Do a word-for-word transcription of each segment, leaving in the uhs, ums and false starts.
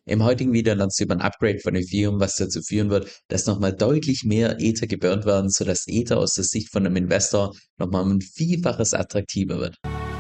Im heutigen Video lernst du über ein Upgrade von Ethereum, was dazu führen wird, dass nochmal deutlich mehr Ether geburnt werden, sodass Ether aus der Sicht von einem Investor nochmal um ein Vielfaches attraktiver wird.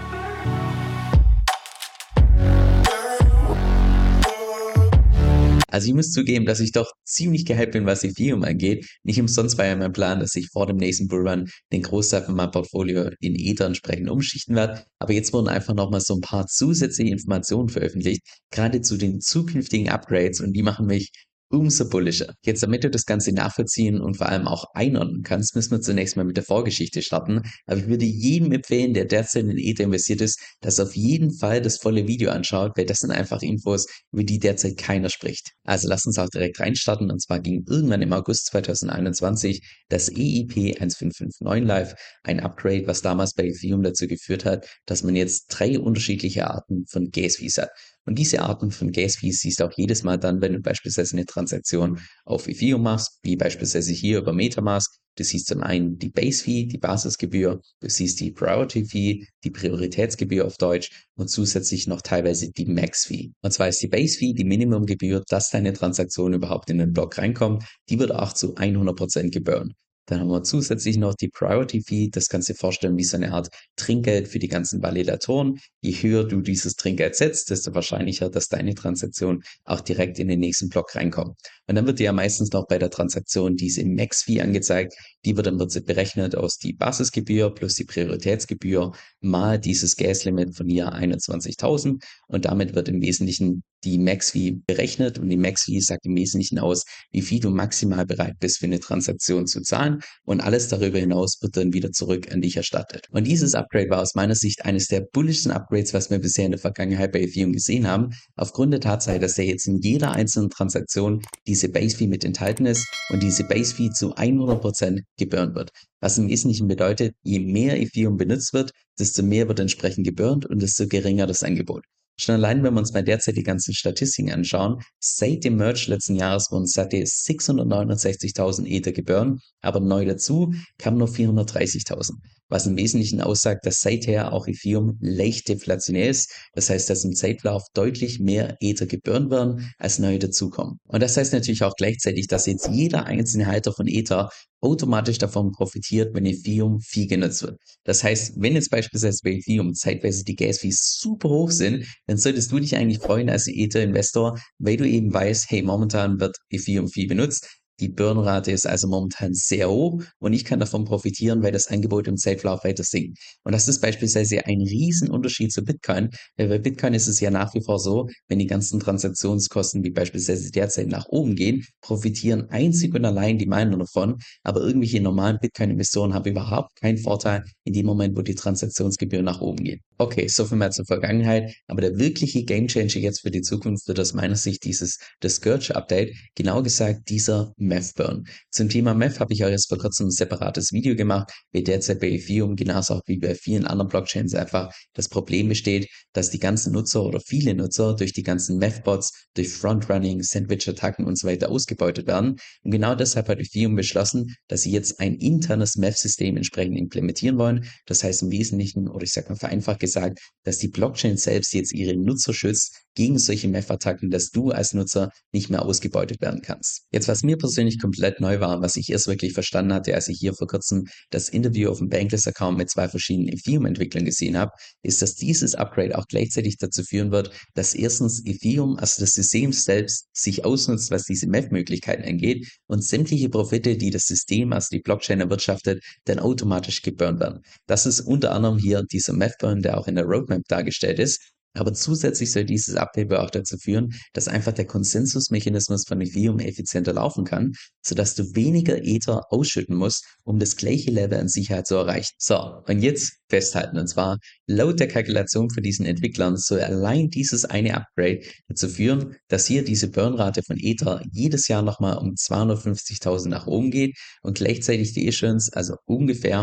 Also ich muss zugeben, dass ich doch ziemlich gehypt bin, was Ethereum angeht. Nicht umsonst war ja mein Plan, dass ich vor dem nächsten Bullrun den Großteil von meinem Portfolio in Ether entsprechend umschichten werde. Aber jetzt wurden einfach nochmal so ein paar zusätzliche Informationen veröffentlicht, gerade zu den zukünftigen Upgrades, und die machen mich umso bullischer. Jetzt, damit du das Ganze nachvollziehen und vor allem auch einordnen kannst, müssen wir zunächst mal mit der Vorgeschichte starten. Aber ich würde jedem empfehlen, der derzeit in Ether investiert ist, dass auf jeden Fall das volle Video anschaut, weil das sind einfach Infos, über die derzeit keiner spricht. Also lass uns auch direkt reinstarten, und zwar ging irgendwann im August zweitausendeinundzwanzig das E I P eins fünf fünf neun live, ein Upgrade, was damals bei Ethereum dazu geführt hat, dass man jetzt drei unterschiedliche Arten von Gas-Fees hat. Und diese Arten von Gas-Fees siehst du auch jedes Mal dann, wenn du beispielsweise eine Transaktion auf Ethereum machst, wie beispielsweise hier über MetaMask. Du siehst zum einen die Base-Fee, die Basisgebühr, du siehst die Priority-Fee, die Prioritätsgebühr auf Deutsch, und zusätzlich noch teilweise die Max-Fee. Und zwar ist die Base-Fee die Minimumgebühr, dass deine Transaktion überhaupt in den Block reinkommt. Die wird auch zu hundert Prozent geburnt. Dann haben wir zusätzlich noch die Priority Fee. Das kannst du dir vorstellen wie so eine Art Trinkgeld für die ganzen Validatoren. Je höher du dieses Trinkgeld setzt, desto wahrscheinlicher, dass deine Transaktion auch direkt in den nächsten Block reinkommt. Und dann wird dir ja meistens noch bei der Transaktion diese Max Fee angezeigt. Die wird dann berechnet aus die Basisgebühr plus die Prioritätsgebühr mal dieses Gas-Limit von hier einundzwanzigtausend. Und damit wird im Wesentlichen die Max-Fee berechnet, und die Max-Fee sagt im Wesentlichen aus, wie viel du maximal bereit bist für eine Transaktion zu zahlen, und alles darüber hinaus wird dann wieder zurück an dich erstattet. Und dieses Upgrade war aus meiner Sicht eines der bullischsten Upgrades, was wir bisher in der Vergangenheit bei Ethereum gesehen haben, aufgrund der Tatsache, dass da jetzt in jeder einzelnen Transaktion diese Base-Fee mit enthalten ist und diese Base-Fee zu hundert Prozent geburnt wird. Was im Wesentlichen bedeutet, je mehr Ethereum benutzt wird, desto mehr wird entsprechend geburnt und desto geringer das Angebot. Schon allein, wenn wir uns mal derzeit die ganzen Statistiken anschauen, seit dem Merge letzten Jahres wurden satte sechshundertneunundsechzigtausend Ether geburnt, aber neu dazu kamen nur vierhundertdreißigtausend, was im Wesentlichen aussagt, dass seither auch Ethereum leicht deflationär ist. Das heißt, dass im Zeitlauf deutlich mehr Ether geburnt werden, als neu dazukommen. Und das heißt natürlich auch gleichzeitig, dass jetzt jeder einzelne Halter von Ether automatisch davon profitiert, wenn Ethereum viel genutzt wird. Das heißt, wenn jetzt beispielsweise bei Ethereum zeitweise die Gas-Fees super hoch sind, dann solltest du dich eigentlich freuen als Ether-Investor, weil du eben weißt, hey, momentan wird Ethereum viel benutzt. Die Burnrate ist also momentan sehr hoch, und ich kann davon profitieren, weil das Angebot im Zeitverlauf weiter sinkt. Und das ist beispielsweise ein Riesenunterschied zu Bitcoin, weil bei Bitcoin ist es ja nach wie vor so, wenn die ganzen Transaktionskosten wie beispielsweise derzeit nach oben gehen, profitieren einzig und allein die Miner davon, aber irgendwelche normalen Bitcoin-Investoren haben überhaupt keinen Vorteil in dem Moment, wo die Transaktionsgebühren nach oben gehen. Okay, so viel mal zur Vergangenheit, aber der wirkliche Gamechanger jetzt für die Zukunft wird aus meiner Sicht dieses das Scourge-Update, genau gesagt dieser Meth-Burn. Zum Thema Meth habe ich auch jetzt vor kurzem ein separates Video gemacht, wie derzeit bei Ethereum, genauso auch wie bei vielen anderen Blockchains einfach das Problem besteht, dass die ganzen Nutzer oder viele Nutzer durch die ganzen Meth-Bots, durch Frontrunning, Sandwich-Attacken und so weiter ausgebeutet werden. Und genau deshalb hat Ethereum beschlossen, dass sie jetzt ein internes Meth-System entsprechend implementieren wollen. Das heißt im Wesentlichen, oder ich sage mal vereinfacht gesagt, dass die Blockchain selbst jetzt ihre Nutzer schützt gegen solche Meth-Attacken, dass du als Nutzer nicht mehr ausgebeutet werden kannst. Jetzt, was mir persönlich komplett neu war, was ich erst wirklich verstanden hatte, als ich hier vor kurzem das Interview auf dem Bankless-Account mit zwei verschiedenen Ethereum-Entwicklern gesehen habe, ist, dass dieses Upgrade auch gleichzeitig dazu führen wird, dass erstens Ethereum, also das System selbst, sich ausnutzt, was diese Meth-Möglichkeiten angeht, und sämtliche Profite, die das System, also die Blockchain erwirtschaftet, dann automatisch geburnt werden. Das ist unter anderem hier dieser Meth-Burn, der auch in der Roadmap dargestellt ist. Aber zusätzlich soll dieses Update auch dazu führen, dass einfach der Konsensusmechanismus von Ethereum effizienter laufen kann, sodass du weniger Ether ausschütten musst, um das gleiche Level an Sicherheit zu erreichen. So, und jetzt festhalten. Und zwar, laut der Kalkulation von diesen Entwicklern soll allein dieses eine Upgrade dazu führen, dass hier diese Burnrate von Ether jedes Jahr nochmal um zweihundertfünfzigtausend nach oben geht und gleichzeitig die Issuance, also ungefähr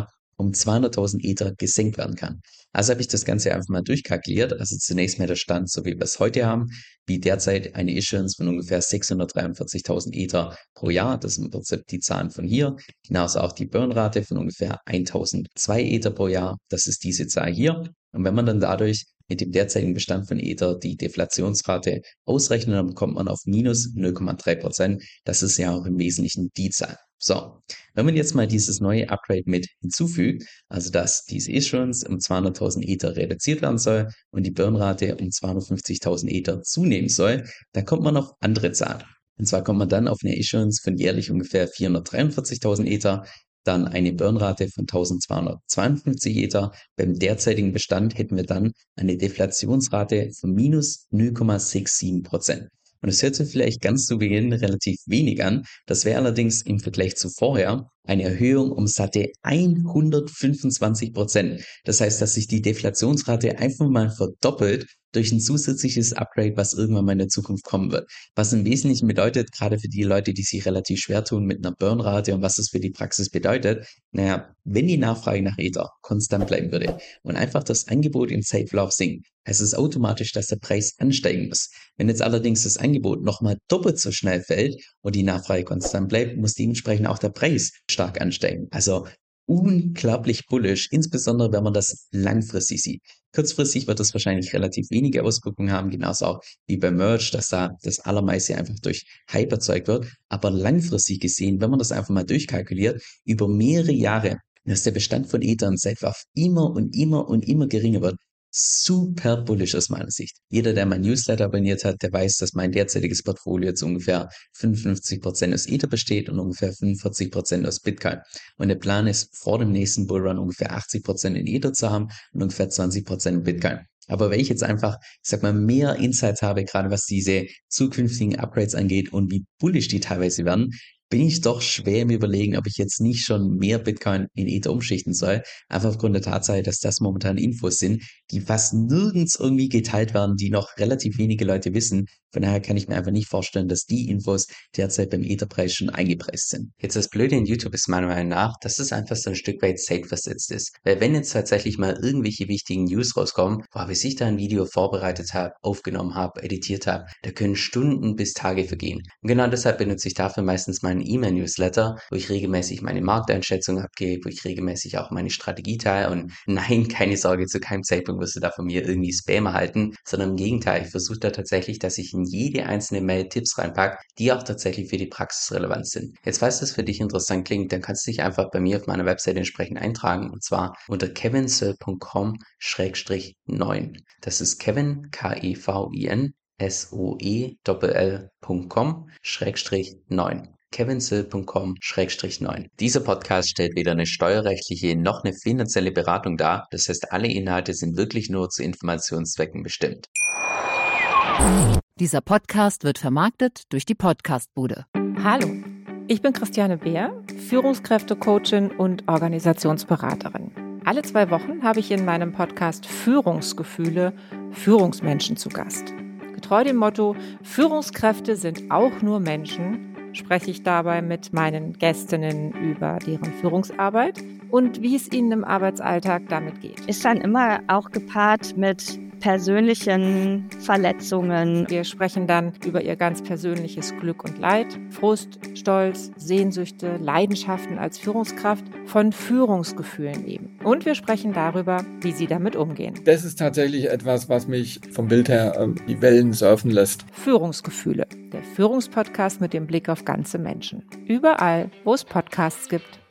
um zweihunderttausend Ether gesenkt werden kann. Also habe ich das Ganze einfach mal durchkalkuliert. Also zunächst mal der Stand, so wie wir es heute haben, wie derzeit eine Issuance von ungefähr sechshundertdreiundvierzigtausend Ether pro Jahr. Das sind im Prinzip die Zahlen von hier. Genauso auch die Burnrate von ungefähr tausendzwei Ether pro Jahr. Das ist diese Zahl hier. Und wenn man dann dadurch mit dem derzeitigen Bestand von Ether die Deflationsrate ausrechnet, dann kommt man auf minus null Komma drei Prozent. Das ist ja auch im Wesentlichen die Zahl. So, wenn man jetzt mal dieses neue Upgrade mit hinzufügt, also dass diese Issuance um zweihunderttausend Ether reduziert werden soll und die Burnrate um zweihundertfünfzigtausend Ether zunehmen soll, dann kommt man auf andere Zahlen. Und zwar kommt man dann auf eine Issuance von jährlich ungefähr vierhundertdreiundvierzigtausend Ether, dann eine Burnrate von eintausendzweihundertzweiundfünfzig Ether. Beim derzeitigen Bestand hätten wir dann eine Deflationsrate von minus null Komma siebenundsechzig Prozent. Und es hört sich vielleicht ganz zu Beginn relativ wenig an. Das wäre allerdings im Vergleich zu vorher eine Erhöhung um satte hundertfünfundzwanzig Prozent. Das heißt, dass sich die Deflationsrate einfach mal verdoppelt durch ein zusätzliches Upgrade, was irgendwann mal in der Zukunft kommen wird. Was im Wesentlichen bedeutet, gerade für die Leute, die sich relativ schwer tun mit einer Burnrate und was das für die Praxis bedeutet, naja, wenn die Nachfrage nach Ether konstant bleiben würde und einfach das Angebot im Zeitverlauf sinkt, heißt es automatisch, dass der Preis ansteigen muss. Wenn jetzt allerdings das Angebot nochmal doppelt so schnell fällt und die Nachfrage konstant bleibt, muss dementsprechend auch der Preis stark ansteigen. Also unglaublich bullish, insbesondere wenn man das langfristig sieht. Kurzfristig wird das wahrscheinlich relativ wenige Auswirkungen haben, genauso auch wie beim Merge, dass da das Allermeiste einfach durch Hype erzeugt wird. Aber langfristig gesehen, wenn man das einfach mal durchkalkuliert, über mehrere Jahre, dass der Bestand von Ether im Zeitverlauf immer und immer und immer geringer wird, super bullish aus meiner Sicht. Jeder, der mein Newsletter abonniert hat, der weiß, dass mein derzeitiges Portfolio jetzt ungefähr fünfundfünfzig Prozent aus Ether besteht und ungefähr fünfundvierzig Prozent aus Bitcoin. Und der Plan ist, vor dem nächsten Bullrun ungefähr achtzig Prozent in Ether zu haben und ungefähr zwanzig Prozent in Bitcoin. Aber wenn ich jetzt einfach, ich sag mal, mehr Insights habe, gerade was diese zukünftigen Upgrades angeht und wie bullish die teilweise werden, bin ich doch schwer im Überlegen, ob ich jetzt nicht schon mehr Bitcoin in Ether umschichten soll. Einfach aufgrund der Tatsache, dass das momentan Infos sind, die fast nirgends irgendwie geteilt werden, die noch relativ wenige Leute wissen. Von daher kann ich mir einfach nicht vorstellen, dass die Infos derzeit beim Etherpreis schon eingepreist sind. Jetzt das Blöde in YouTube ist meiner Meinung nach, dass es einfach so ein Stück weit safe versetzt ist. Weil wenn jetzt tatsächlich mal irgendwelche wichtigen News rauskommen, boah, bis ich da ein Video vorbereitet habe, aufgenommen habe, editiert habe, da können Stunden bis Tage vergehen. Und genau deshalb benutze ich dafür meistens meinen E-Mail-Newsletter, wo ich regelmäßig meine Markteinschätzung abgebe, wo ich regelmäßig auch meine Strategie teile. Und nein, keine Sorge, zu keinem Zeitpunkt wirst du da von mir irgendwie Spam erhalten, sondern im Gegenteil, ich versuche da tatsächlich, dass ich in jede einzelne Mail Tipps reinpacke, die auch tatsächlich für die Praxis relevant sind. Jetzt, falls das für dich interessant klingt, dann kannst du dich einfach bei mir auf meiner Webseite entsprechend eintragen, und zwar unter kevinsoe punkt com Schrägstrich neun. Das ist Kevin, K E V I N, S O E L L punkt com Schrägstrich neun. kevinsoe punkt com Schrägstrich neun. Dieser Podcast stellt weder eine steuerrechtliche noch eine finanzielle Beratung dar. Das heißt, alle Inhalte sind wirklich nur zu Informationszwecken bestimmt. Dieser Podcast wird vermarktet durch die Podcastbude. Hallo, ich bin Christiane Beer, Führungskräftecoachin und Organisationsberaterin. Alle zwei Wochen habe ich in meinem Podcast Führungsgefühle Führungsmenschen zu Gast. Getreu dem Motto, Führungskräfte sind auch nur Menschen, spreche ich dabei mit meinen Gästinnen über deren Führungsarbeit und wie es ihnen im Arbeitsalltag damit geht. Ist dann immer auch gepaart mit persönlichen Verletzungen. Wir sprechen dann über ihr ganz persönliches Glück und Leid, Frust, Stolz, Sehnsüchte, Leidenschaften als Führungskraft, von Führungsgefühlen eben. Und wir sprechen darüber, wie sie damit umgehen. Das ist tatsächlich etwas, was mich vom Bild her äh, die Wellen surfen lässt. Führungsgefühle, der Führungspodcast mit dem Blick auf ganze Menschen. Überall, wo es Podcasts gibt.